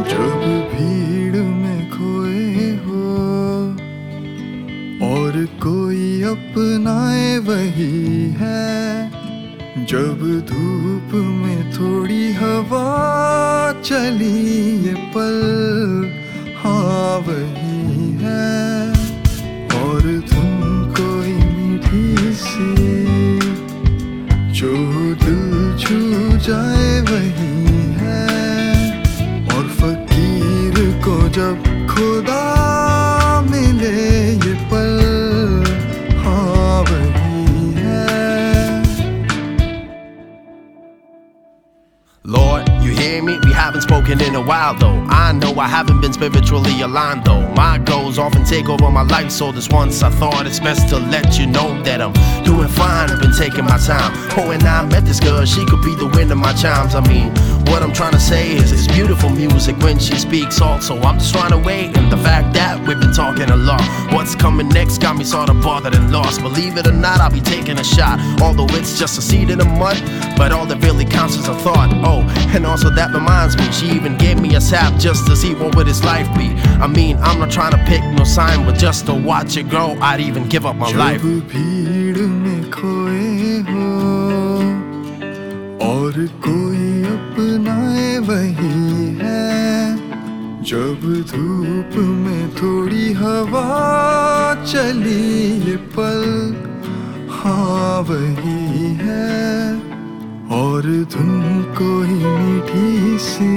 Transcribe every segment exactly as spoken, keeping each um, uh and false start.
जब भीड़ में खोए हो और कोई अपनाए वही है, जब धूप में थोड़ी हवा चली ये पल, हाँ वही है। और तुम कोई मीठी सी जो दिल छू जाए वही है, और फकीर को जब खुदा मिले ये पल, हाँ वही है। Lord, you hear me? We haven't spoken in a while though. I know I haven't been spiritually aligned though. My goals often take over my life, so this once I thought it's best to let you know that I'm doing fine, I've been taking my time. Oh, when I met this girl, she could be the wind of my chimes. I mean, what I'm trying to say is it's beautiful music when she speaks also. I'm just trying to wait, and the fact that we've been talking a lot. What's coming next got me sort of bothered and lost. Believe it or not, I'll be taking a shot, although it's just a seed in the mud, but all that really counts is a thought. Oh, and also that reminds me, she even gave me a sap just to see what would his life be. I mean, I'm not trying to pick no sign, but just to watch it grow, I'd even give up my life. जब भीड़ में खोए हो और कोई अपनाए वही है, जब धूप में थोड़ी हवा चली ये पल, हाँ वही है। और धुन कोई मीठी सी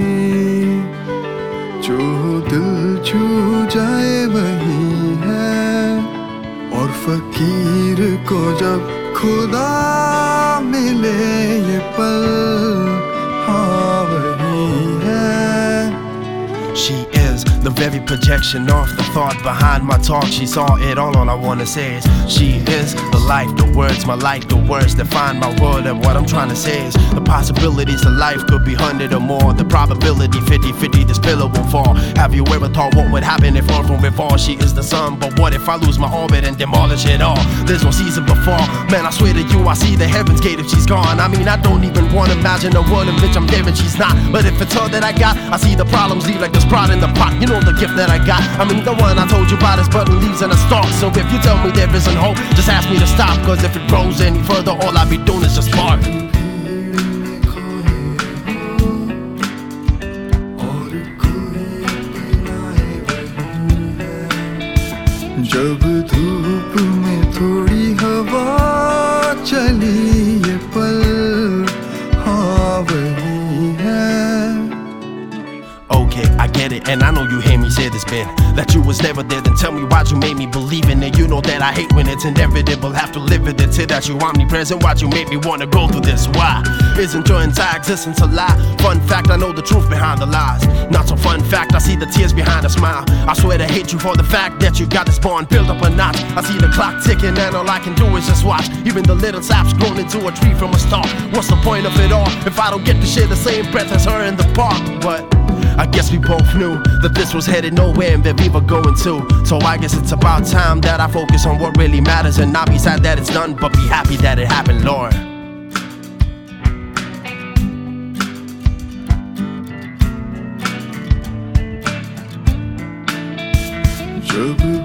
जो दिल छू जाए वही है, और फकीर को जब खुदा मिले ये पल, हाँ वही है। She is the very projection of the thought behind my talk. She saw it all, all I wanna say is she is the life, the words, my life, the words that find my world. And what I'm trying to say is the possibilities of life could be hundred or more. The probability fifty fifty this pillow won't fall. Have you ever thought what would happen if Earth won't revolve? She is the sun, but what if I lose my orbit and demolish it all? There's no season before. Man, I swear to you, I see the heaven's gate if she's gone. I mean, I don't even wanna imagine a world in which I'm there and she's not. But if it's her that I got, I see the problems leave like the Sprout in the pot. You know the gift that I got. I mean the one I told you about is button leaves and a stalk. So if you tell me there isn't hope, just ask me to stop. Cause if it grows any further, all I'll be doing is just bark. जब धूप में थोड़ी हवा चली ये पल, हाँ वही है। Okay, I get it, and I know you hear me say this, Ben, that you was never there. Then tell me why'd you make me believe in it. You know that I hate when it's inevitable, have to live with it. Say that you omnipresent, why'd you make me wanna go through this? Why? Isn't your entire existence a lie? Fun fact, I know the truth behind the lies. Not so fun fact, I see the tears behind a smile. I swear to hate you for the fact that you got this bond built up a notch. I see the clock ticking and all I can do is just watch. Even the little sap's grown into a tree from a stalk. What's the point of it all if I don't get to share the same breath as her in the park? But I guess we both knew that this was headed nowhere and that we were going to. So I guess it's about time that I focus on what really matters and not be sad that it's done, but be happy that it happened, Lord. जब